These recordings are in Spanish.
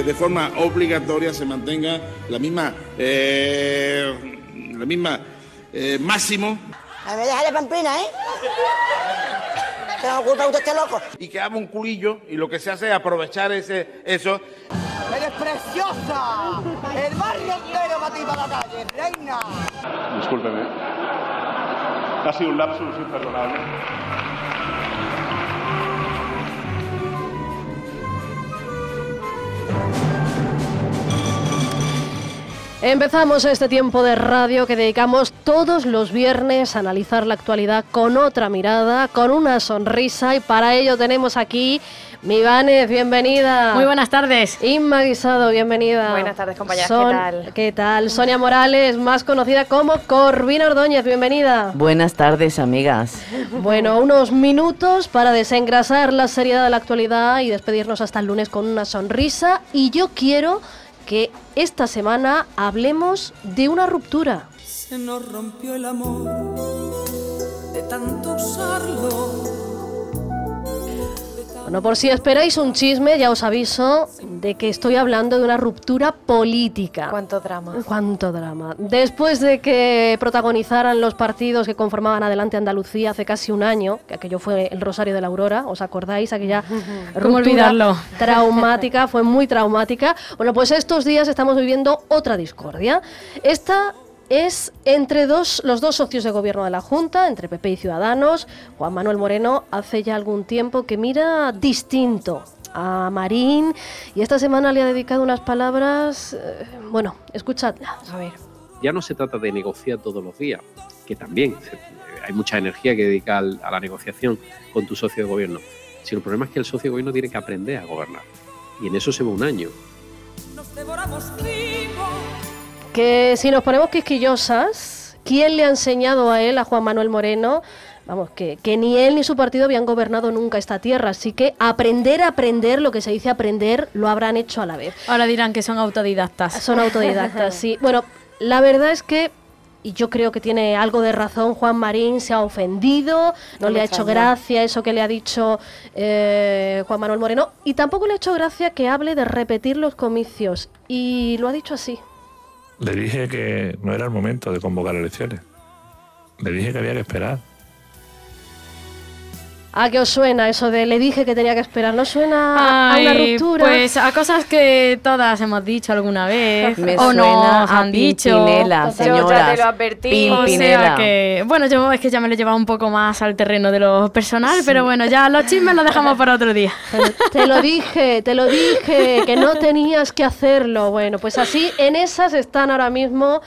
de forma obligatoria se mantenga la misma máximo. A ver, déjale pampina, ¿eh? Que no culpa usted, este loco. Y que haga un culillo y lo que se hace es aprovechar eso. ¡Eres preciosa! ¡El barrio entero para ti, para la calle, reina! Discúlpeme. Ha sido un lapsus imperdonable. Empezamos este tiempo de radio que dedicamos todos los viernes a analizar la actualidad con otra mirada, con una sonrisa, y para ello tenemos aquí mi Vánez, bienvenida. Muy buenas tardes. Inma Guisado, bienvenida. Buenas tardes, compañeras, ¿qué tal? Sonia Morales, más conocida como Corvina Ordóñez, bienvenida. Buenas tardes, amigas. Bueno, unos minutos para desengrasar la seriedad de la actualidad y despedirnos hasta el lunes con una sonrisa, y yo quiero que esta semana hablemos de una ruptura. Se nos rompió el amor de tanto usarlo. Bueno, por si esperáis un chisme, ya os aviso de que estoy hablando de una ruptura política. Cuánto drama. Cuánto drama. Después de que protagonizaran los partidos que conformaban Adelante Andalucía hace casi un año, que aquello fue el Rosario de la Aurora, ¿os acordáis? Aquella ¿Cómo olvidarlo? Traumática, fue muy traumática. Bueno, pues estos días estamos viviendo otra discordia. Esta es entre los dos socios de gobierno de la Junta, entre PP y Ciudadanos. Juan Manuel Moreno hace ya algún tiempo que mira distinto a Marín, y esta semana le ha dedicado unas palabras, bueno, escuchadlas. A ver. Ya no se trata de negociar todos los días, que también hay mucha energía que dedicar a la negociación con tu socio de gobierno, sino el problema es que el socio de gobierno tiene que aprender a gobernar, y en eso se va un año. Nos devoramos vivos. Que si nos ponemos quisquillosas, ¿quién le ha enseñado a él, a Juan Manuel Moreno? Vamos, que ni él ni su partido habían gobernado nunca esta tierra, así que aprender, lo que se dice aprender, lo habrán hecho a la vez. Ahora dirán que son autodidactas. Son autodidactas, sí. Bueno, la verdad es que, y yo creo que tiene algo de razón, Juan Marín se ha ofendido, no le ha hecho gracia eso que le ha dicho Juan Manuel Moreno, y tampoco le ha hecho gracia que hable de repetir los comicios, y lo ha dicho así. Le dije que no era el momento de convocar elecciones. Le dije que había que esperar. ¿A qué os suena eso de le dije que tenía que esperar? ¿No suena a una ruptura? Pues a cosas que todas hemos dicho alguna vez. Me o suena nos han dicho. Pimpinela, señoras. Yo ya te lo advertí. O sea que, bueno, yo es que ya me lo he llevado un poco más al terreno de lo personal, sí. Pero bueno, ya los chismes los dejamos para otro día. Te lo dije, que no tenías que hacerlo. Bueno, pues así, en esas están ahora mismo,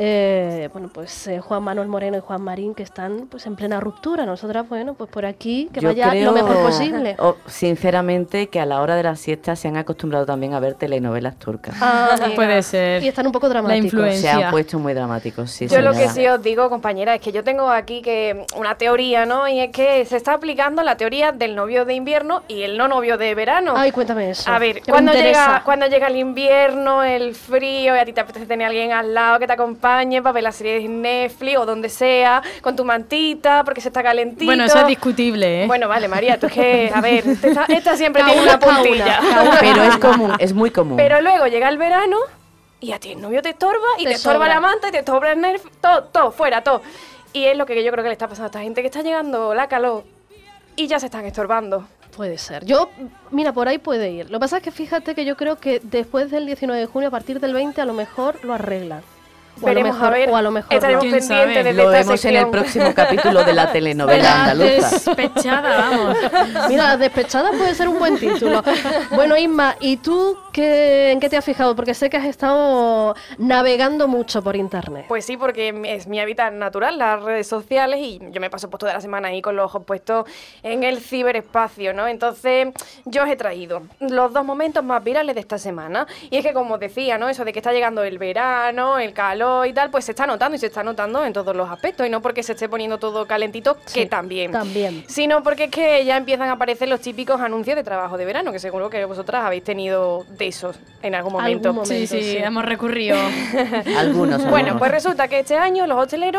Juan Manuel Moreno y Juan Marín, que están pues en plena ruptura. Nosotras, bueno, pues por aquí, que yo vaya creo, lo mejor posible. Sinceramente, que a la hora de la siesta se han acostumbrado también a ver telenovelas turcas. Puede ser. Y están un poco dramáticos. La influencia. Se han puesto muy dramáticos, sí. Yo señora. lo que sí os digo, compañera, es que yo tengo aquí que una teoría, ¿no? Y es que se está aplicando la teoría del novio de invierno y el no novio de verano. Ay, cuéntame eso. A ver, cuando llega el invierno, el frío, y a ti te apetece tener a alguien al lado que te acompañe para ver la serie de Netflix o donde sea, con tu mantita, porque se está calentito. Bueno, eso es discutible, ¿eh? Bueno, vale, María, tú es que, a ver, esta siempre tiene una puntilla. Pero es común, es muy común. Pero luego llega el verano y a ti el novio te estorba y te estorba la manta y te estorba el nerf, todo, fuera, todo. Y es lo que yo creo que le está pasando a esta gente, que está llegando la calor y ya se están estorbando. Puede ser. Mira, por ahí puede ir. Lo que pasa es que fíjate que yo creo que después del 19 de junio, a partir del 20, a lo mejor lo arreglan. Veremos, a ver, estaremos pendientes de lo esta vemos sección. en el próximo capítulo de la telenovela andaluza. Despechada, vamos. Mira, Despechada puede ser un buen título. Bueno, Inma, ¿y tú en qué te has fijado? Porque sé que has estado navegando mucho por internet. Pues sí, porque es mi hábitat natural, las redes sociales, y yo me paso pues toda la semana ahí con los ojos puestos en el ciberespacio, ¿no? Entonces, yo os he traído los dos momentos más virales de esta semana. Y es que, como os decía, ¿no? Eso de que está llegando el verano, el calor y tal, pues se está notando, y se está notando en todos los aspectos, y no porque se esté poniendo todo calentito, sí, que también, sino porque es que ya empiezan a aparecer los típicos anuncios de trabajo de verano, que seguro que vosotras habéis tenido de esos en algún momento. Sí, hemos recurrido. Algunos. Bueno, pues resulta que este año los hosteleros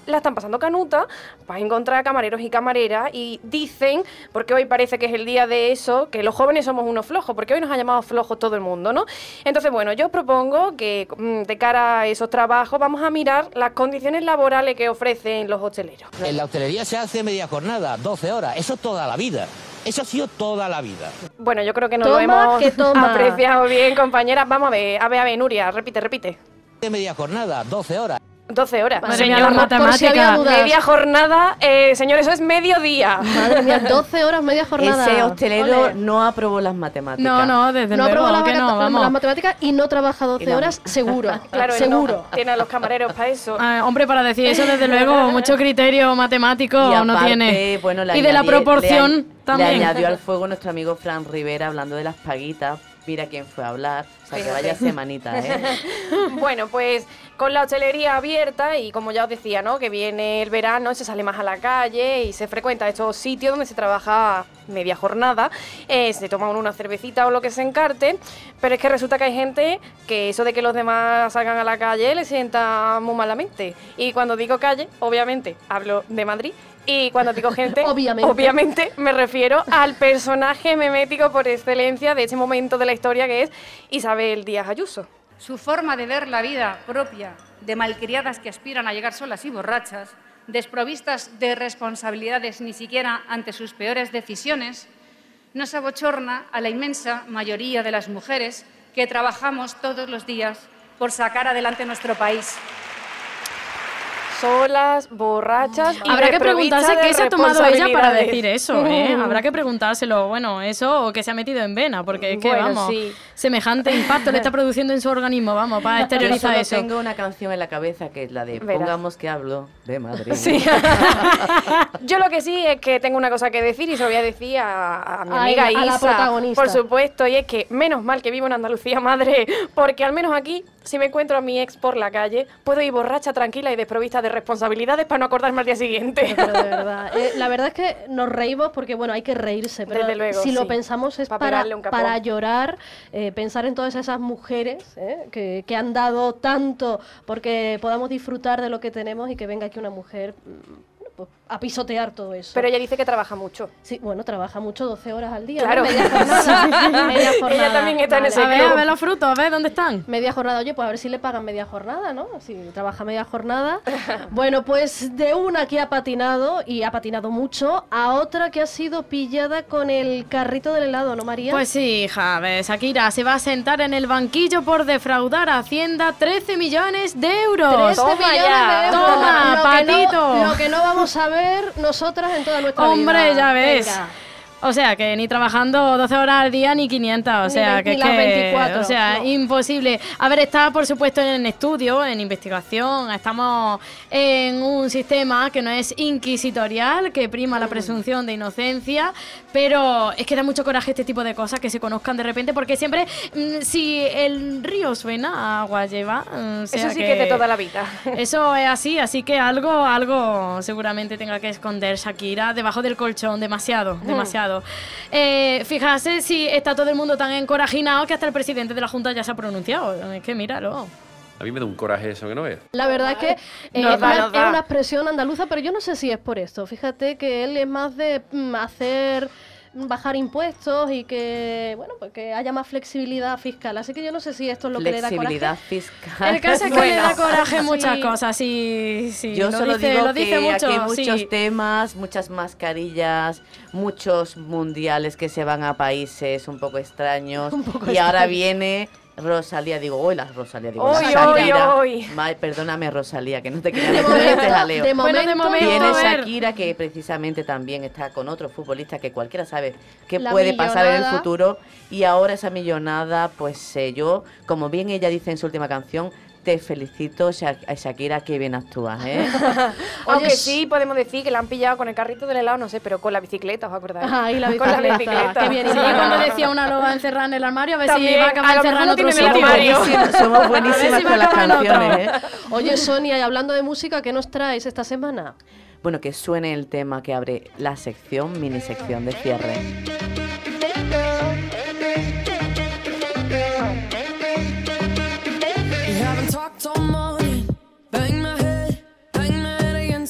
la están pasando canuta, vas a encontrar camareros y camareras y dicen, porque hoy parece que es el día de eso, que los jóvenes somos unos flojos, porque hoy nos ha llamado flojos todo el mundo, ¿no? Entonces, bueno, yo propongo que de cara a esos trabajos vamos a mirar las condiciones laborales que ofrecen los hosteleros. En la hostelería se hace media jornada, 12 horas, eso toda la vida. Eso ha sido toda la vida. Bueno, yo creo que no lo hemos apreciado bien, compañeras. Vamos a ver, Nuria, repite. De media jornada, 12 horas. 12 horas. Madre mía, las matemáticas. Media jornada, señor, eso es mediodía. Madre mía, 12 horas, media jornada. Ese hostelero no aprobó las matemáticas. No, desde luego aprobó que no, vamos. las matemáticas y no trabaja 12 horas, seguro. Claro, seguro. Tiene a los camareros para eso. Hombre, para decir eso, desde luego, mucho criterio matemático y aparte, no tiene. Bueno, y de la proporción también. Le añadió al fuego nuestro amigo Fran Rivera hablando de las paguitas. Mira quién fue a hablar. O sea, que vaya semanita, ¿eh? Bueno, pues con la hostelería abierta y como ya os decía, ¿no? Que viene el verano, se sale más a la calle y se frecuenta estos sitios donde se trabaja media jornada, se toma una cervecita o lo que se encarte, pero es que resulta que hay gente que eso de que los demás salgan a la calle le sienta muy malamente. Y cuando digo calle, obviamente hablo de Madrid. Y cuando digo gente, obviamente me refiero al personaje memético por excelencia de ese momento de la historia que es Isabel Díaz Ayuso. Su forma de ver la vida propia de malcriadas que aspiran a llegar solas y borrachas, desprovistas de responsabilidades ni siquiera ante sus peores decisiones, nos abochorna a la inmensa mayoría de las mujeres que trabajamos todos los días por sacar adelante nuestro país. Solas, borrachas y habrá que preguntarse qué se ha tomado ella para decir eso, ¿eh? Mm. Habrá que preguntárselo, bueno, eso o que se ha metido en vena, porque es que, bueno, vamos, sí. Semejante impacto le está produciendo en su organismo, vamos, para exteriorizar Yo eso. tengo una canción en la cabeza que es la de Verás. Pongamos que hablo de Madrid. Sí. Yo lo que sí es que tengo una cosa que decir y se lo voy a decir a mi amiga Isa, a la protagonista. por supuesto, y es que menos mal que vivo en Andalucía, madre, porque al menos aquí, si me encuentro a mi ex por la calle, puedo ir borracha, tranquila y desprovista de responsabilidades para no acordarme al día siguiente. Pero de verdad, la verdad es que nos reímos porque, bueno, hay que reírse, pero Desde luego, si lo sí. pensamos es Pa' pegarle un capón. para llorar, pensar en todas esas mujeres que han dado tanto porque podamos disfrutar de lo que tenemos y que venga aquí una mujer pues, a pisotear todo eso. Pero ella dice que trabaja mucho. Sí, bueno, trabaja mucho, 12 horas al día. Claro. ¿no? Media jornada. Media jornada. Ella también está en ese A club. ver los frutos, a ver dónde están. Media jornada, oye, pues a ver si le pagan media jornada, ¿no? Si trabaja media jornada. Bueno, pues de una que ha patinado, y ha patinado mucho, a otra que ha sido pillada con el carrito del helado, ¿no, María? Pues sí, hija, a ver, Shakira se va a sentar en el banquillo por defraudar a Hacienda 13 millones de euros. 13 millones de euros. Toma, Lo patito. lo que no vamos a ver nosotras en toda nuestra vida. Hombre, ya ves. Venga. O sea, que ni trabajando 12 horas al día ni 500, o sea, Ni las 24, o sea, no. imposible. A ver, está por supuesto en estudio, en investigación, estamos en un sistema que no es inquisitorial, que prima la presunción de inocencia, pero es que da mucho coraje este tipo de cosas que se conozcan de repente, porque siempre, si el río suena, agua lleva. O sea Eso sí que es de toda la vida. Eso es así que algo seguramente tenga que esconder Shakira debajo del colchón, demasiado. Fíjate si está todo el mundo tan encorajinado que hasta el presidente de la Junta ya se ha pronunciado. Es que míralo. A mí me da un coraje eso que no veo. La verdad es que es Nos da. una expresión andaluza, pero yo no sé si es por esto. Fíjate que él es más de bajar impuestos y que, bueno, pues que haya más flexibilidad fiscal. Así que yo no sé si esto es lo que le da coraje. Flexibilidad fiscal. El caso es que le da coraje muchas cosas, sí. Yo solo digo lo dice que mucho, aquí hay muchos sí. temas, muchas mascarillas, muchos mundiales que se van a países un poco extraños. Y ahora viene Rosalía, Shakira. Hoy. Perdóname, Rosalía, que no te quería meter en este jaleo. De momento, Viene a ver. Shakira, que precisamente también está con otro futbolista que cualquiera sabe qué La puede pasar en el millonada. futuro. Y ahora esa millonada, pues yo, como bien ella dice en su última canción, te felicito, Shakira, que bien actúas, ¿eh? Aunque sí podemos decir que la han pillado con el carrito del helado, no sé, pero con la bicicleta, ¿os acordáis? Ajá, y la Con la bicicleta. bicicleta. Qué bien. Sí, cuando decía una lo va a encerrar en el armario, a ver si También, va a acabar a lo encerrada en mejor otro no tiene sitio. el armario. Somos buenísimas A ver si con va las a acabar en otro. canciones, ¿eh? Oye, Sonia, y hablando de música, ¿qué nos traes esta semana? Bueno, que suene el tema que abre la sección, mini sección de cierre. We haven't talked all morning. Bang my head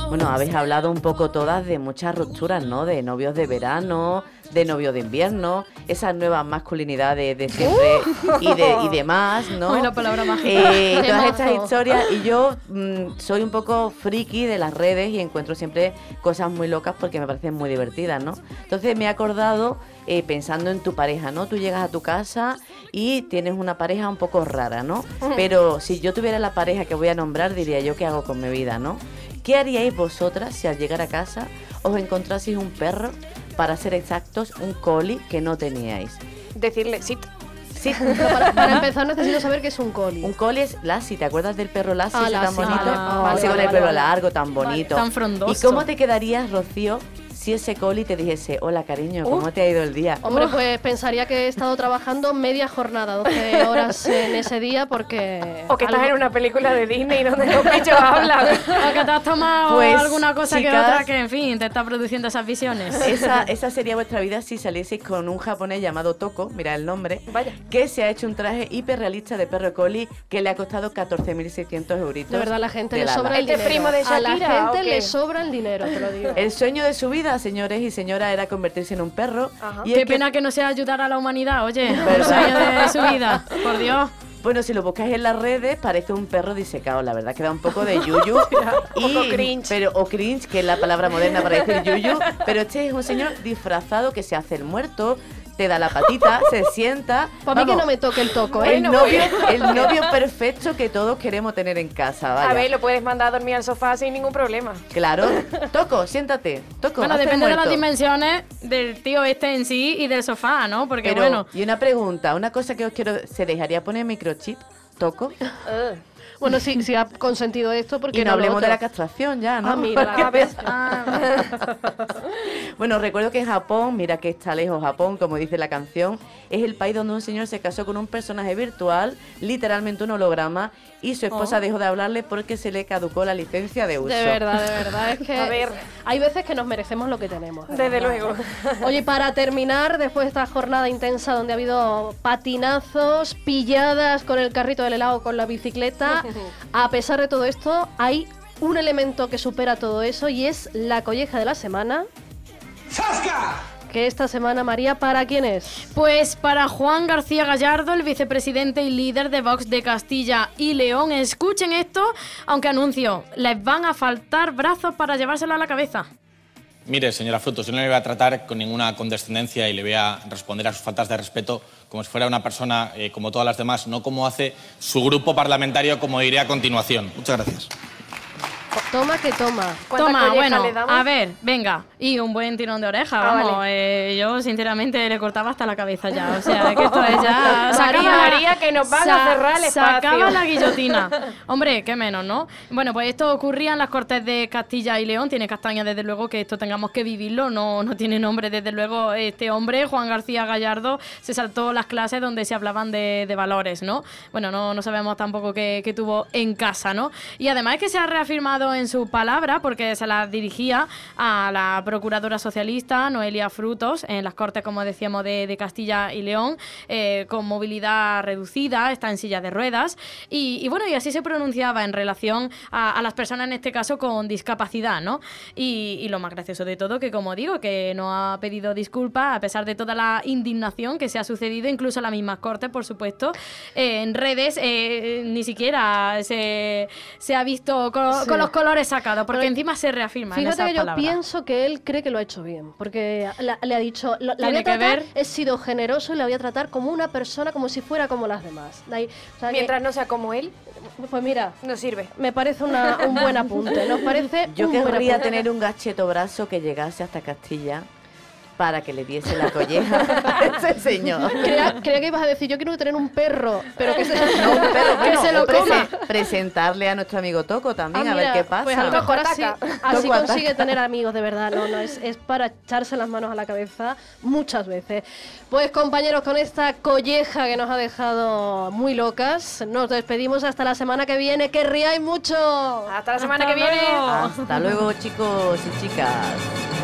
Bueno, habéis hablado un poco todas de muchas rupturas, ¿no? De novios de verano, de novios de invierno, esas nuevas masculinidades de siempre y demás, ¿no? Uy, la palabra mágica. Todas estas historias. Y yo soy un poco friki de las redes y encuentro siempre cosas muy locas porque me parecen muy divertidas, ¿no? Entonces me he acordado pensando en tu pareja, ¿no? Tú llegas a tu casa y tienes una pareja un poco rara, ¿no? Pero si yo tuviera la pareja que voy a nombrar, diría yo, ¿qué hago con mi vida, no? ¿Qué haríais vosotras si al llegar a casa os encontraseis un perro, para ser exactos, un collie que no teníais? Decirle, sí. Sí. Para empezar necesito saber qué es un collie. Un collie es Lassie, ¿te acuerdas del perro Lassie? Ah, ese tan Lassie, bonito, vale, ese con el pelo largo, tan bonito. Tan frondoso. ¿Y cómo te quedarías, Rocío, si ese collie te dijese, hola cariño, ¿cómo te ha ido el día? Hombre, pues pensaría que he estado trabajando media jornada, 12 horas en ese día, porque... O que estás en una película de Disney donde los bichos hablan. O que te has tomado Pues, alguna cosa chicas, que otra que, en fin, te está produciendo esas visiones. Esa sería vuestra vida si salieseis con un japonés llamado Toko, mira el nombre, que se ha hecho un traje hiperrealista de perro collie que le ha costado 14.600 euritos. De verdad, a la gente le sobra el ¿Este dinero. primo de A la Shakira, gente o qué? le sobra el dinero, te lo digo. El sueño de su vida, señores y señoras, era convertirse en un perro. Y Qué pena que no sea ayudar a la humanidad, oye. El ¿Verdad? sueño de su vida, por Dios. Bueno, si lo buscáis en las redes, parece un perro disecado, la verdad que da un poco de yuyu. Un poco cringe. O cringe, que es la palabra moderna para decir yuyu. Pero este es un señor disfrazado que se hace el muerto, te da la patita, se sienta. Para mí que Vamos, no me toque el toco, ¿eh? el novio perfecto que todos queremos tener en casa, vaya. A ver, lo puedes mandar a dormir al sofá sin ningún problema. Claro. Toco, siéntate. Toco, Bueno, hazte el depende de las muerto. dimensiones del tío este en sí y del sofá, ¿no? Porque Pero, bueno... y una pregunta, una cosa que os quiero... ¿Se dejaría poner microchip? ¿Toco? Bueno, sí ha consentido esto porque Y no hablemos lo de otro. la castración ya, ¿no? Ah, mira, Porque- a ver. Bueno, recuerdo que en Japón, mira que está lejos Japón, como dice la canción, es el país donde un señor se casó con un personaje virtual, literalmente un holograma, y su esposa dejó de hablarle porque se le caducó la licencia de uso. De verdad, es que A ver. hay veces que nos merecemos lo que tenemos. de Desde verdad. luego. Oye, para terminar, después de esta jornada intensa donde ha habido patinazos, pilladas con el carrito del helado, con la bicicleta, a pesar de todo esto, hay un elemento que supera todo eso y es la colleja de la semana. Que esta semana, María, ¿para quién es? Pues para Juan García Gallardo, el vicepresidente y líder de Vox de Castilla y León. Escuchen esto, aunque anuncio, les van a faltar brazos para llevárselo a la cabeza. Mire, señora Frutos, yo no le voy a tratar con ninguna condescendencia y le voy a responder a sus faltas de respeto como si fuera una persona como todas las demás, no como hace su grupo parlamentario, como diré a continuación. Muchas gracias. Toma que toma. Toma, bueno, le damos? a ver, venga. Y un buen tirón de oreja, Ah, vamos. vale. Yo, sinceramente, le cortaba hasta la cabeza ya. O sea, que esto es ya... María, que nos van a cerrar el espacio. Sacaba la guillotina. Hombre, qué menos, ¿no? Bueno, pues esto ocurría en las Cortes de Castilla y León. Tiene castaña, desde luego, que esto tengamos que vivirlo. No tiene nombre, desde luego. Este hombre, Juan García Gallardo, se saltó las clases donde se hablaban de valores, ¿no? Bueno, no sabemos tampoco qué tuvo en casa, ¿no? Y además es que se ha reafirmado en su palabra, porque se la dirigía a la procuradora socialista, Noelia Frutos, en las Cortes, como decíamos, de Castilla y León, con movilidad reducida, está en silla de ruedas, y bueno, y así se pronunciaba en relación a las personas, en este caso, con discapacidad, ¿no? Y lo más gracioso de todo, que como digo, que no ha pedido disculpas, a pesar de toda la indignación que se ha sucedido, incluso en las mismas Cortes, por supuesto, en redes, ni siquiera se ha visto con los colores sacados, porque encima se reafirma en Fíjate esas que yo palabras. pienso que él cree que lo ha hecho bien, porque le ha dicho, la voy Tiene a que tratar, ver. he sido generoso y la voy a tratar como una persona, como si fuera como las demás. De ahí, o sea, Mientras no sea como él, pues mira, no sirve. me parece un buen apunte, ¿nos parece? Yo un buen querría apunte. tener un gacheto brazo que llegase hasta Castilla para que le diese la colleja a ese señor. Creía que ibas a decir, yo quiero tener un perro, pero que se, No, un perro, que bueno, se lo o coma. presentarle a nuestro amigo Toco también, Ah, a ver mira, qué pasa. Pues a lo mejor así Toco consigue ataca. tener amigos de verdad, no, es para echarse las manos a la cabeza muchas veces. Pues compañeros, con esta colleja que nos ha dejado muy locas, nos despedimos hasta la semana que viene, que riáis mucho. Hasta la semana que viene. Hasta luego, chicos y chicas.